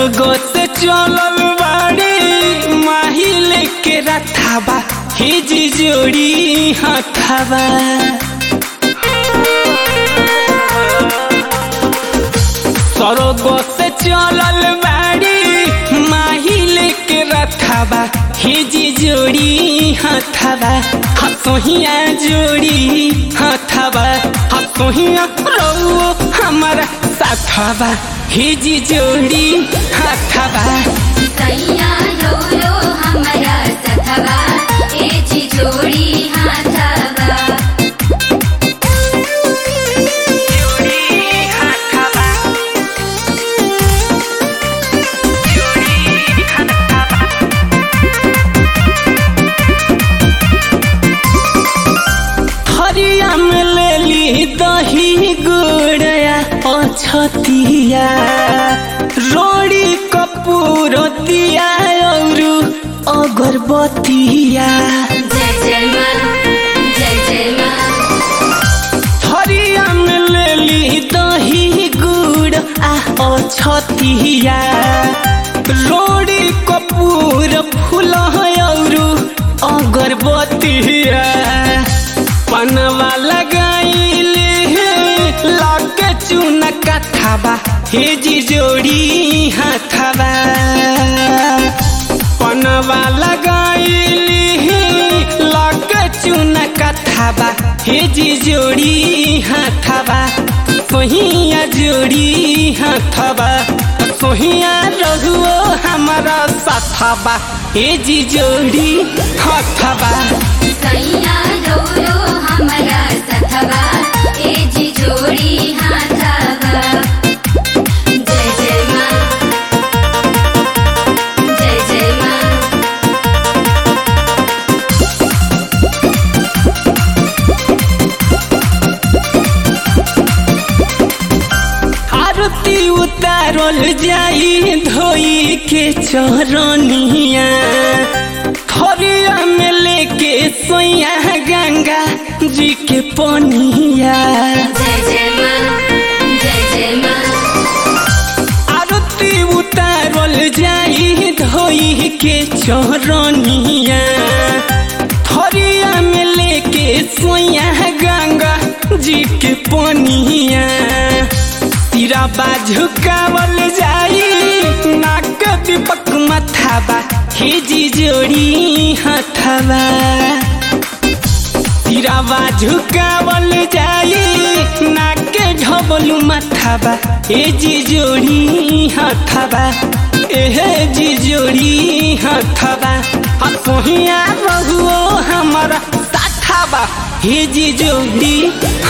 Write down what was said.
स्वर्ग से चलल बाड़ी माही लेके रथाबा हिजी जोड़ी हाथाबा। स्वर्ग से चलल बाड़ी माही लेके रथाबा हिजी जोड़ी हाथाबा। हसोहिया जोड़ी हाथाबा हसोहिया रहो हमारा साथाबा हिजी जोड़ी हाथाबा। सैया रो हमारा सथवा हिजी जोड़ी हाथवा। हरिया में ले ली दही गुड़या अछतिया रोड़ी कपूर दिया और अगरबत्तिया। जय जय माँ जय जय माँ। हरिया में ले ली दही गुड़ अछतिया रोड़ी कपूर फूल और अगरबत्तिया। पनवा लगाइले लाके चूना कथाबा हिजी जोड़ी हाथाबा। पनवा लगाइले लाके चूना कथाबा हिजी जोड़ी हाथाबा। सोहिया जोड़ी हाथाबा सोहिया रहुओ हमारा साथाबा हिजी जोड़ी हाथाबा। सैया रो हमारा सथवा हिजी जोड़ी हाथवा। जय जय माँ जय जय माँ। आरती उतारल जाई धोई के चरनिया थरिया में लेके सोया गंगा जी के पनिया। जय जय माँ जय जय माँ। आरती उतारल जाई धोई के चरनिया थरिया में लेके सोया गंगा जी के पनिया। सिरा झुकावल जाई नाक दीपक मथाबा हिजी जोड़ी हाथाबा। सिरावा झुकावल जाई नाक ढबलू मथाबा हिजी जोड़ी हाथाबा। एहे जी जोड़ी हाथाबा हसोहिया रहुओ हमारा साथाबा हिजी जोड़ी